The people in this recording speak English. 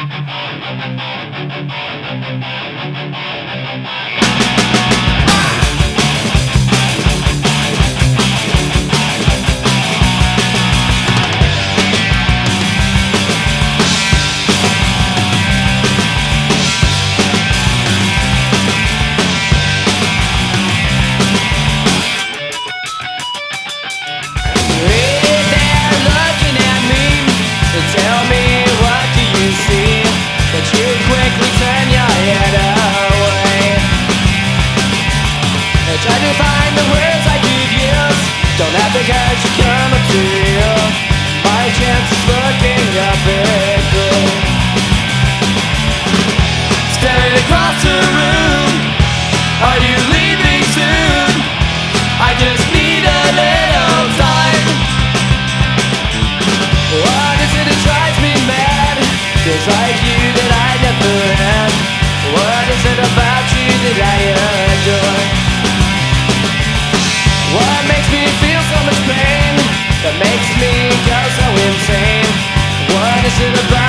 Try to find the words I could use. Don't have the guys to come up to you. My chance is looking up at you. Staring across the room. Are you leaving soon? I just need a little time. What is it that drives me mad? Feels like you that I never had. What is it about you that I adore? What makes me feel so much pain? That makes me go so insane? What is it about